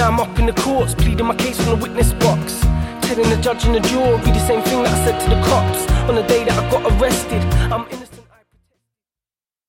I'm up in the courts, pleading my case from the witness box, telling the judge and the jury the same thing that I said to the cops on the day that I got arrested. I'm innocent.